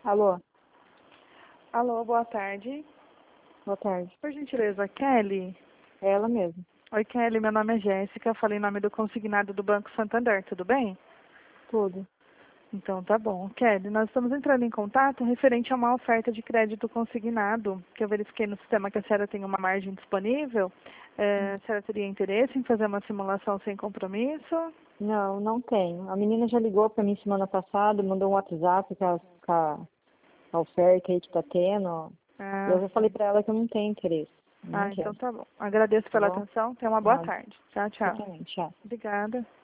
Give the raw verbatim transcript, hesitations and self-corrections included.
Alô, Alô, boa tarde. boa tarde. Por gentileza, Kelly? É ela mesmo. Oi, Kelly, meu nome é Jéssica, falei em nome do consignado do Banco Santander, tudo bem? Tudo. Então tá bom. Kelly, nós estamos entrando em contato referente a uma oferta de crédito consignado, que eu verifiquei no sistema que a senhora tem uma margem disponível. É, a senhora teria interesse em fazer uma simulação sem compromisso? Não, não tenho. A menina já ligou para mim semana passada, mandou um WhatsApp com a, com a, a oferta aí que tá tendo. Ah, Eu já falei sim. para ela que eu não tenho interesse. Não Ah, então quero. tá bom. Agradeço Tá pela bom? atenção. Tenha uma boa Nada. tarde. Tchau, Você tchau. também. Tchau. Obrigada.